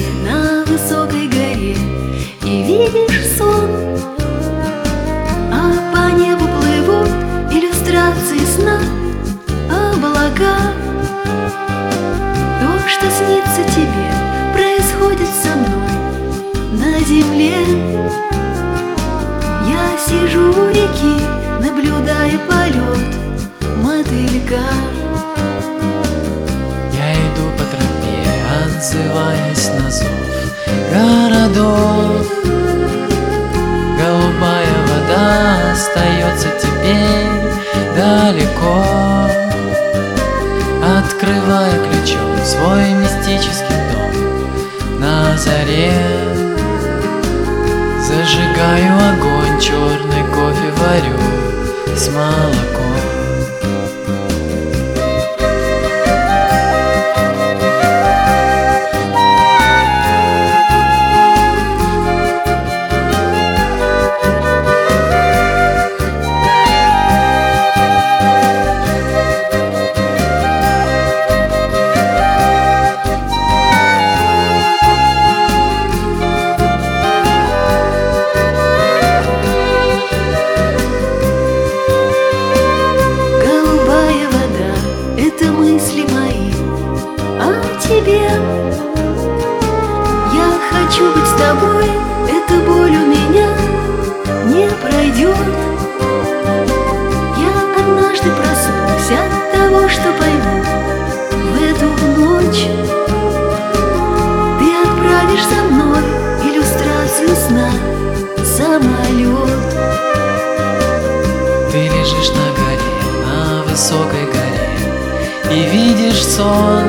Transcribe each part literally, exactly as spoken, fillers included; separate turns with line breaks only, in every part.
на высокой горе и видишь сон, а по небу плывут иллюстрации сна, облака. То, что снится тебе, происходит со мной на земле. Я сижу у реки, наблюдая полет мотылька.
Я иду по тропе, отзываясь на зов городов. Голубая вода остается теперь далеко, открывая ключом свой мистический дом на заре. Зажигаю огонь, черный кофе варю с молоком.
Мысли мои о тебе. Я хочу быть с тобой, эта боль у меня не пройдет. Я однажды проснусь от того, что пойму в эту ночь. Ты отправишь за мной иллюстрацию сна, самолет.
Ты лежишь на горе, на высокой горе, и видишь сон.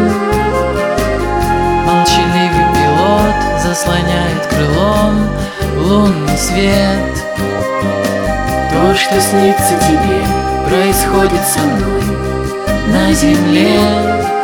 Молчаливый пилот заслоняет крылом лунный свет.
То, что снится тебе, происходит со мной на земле.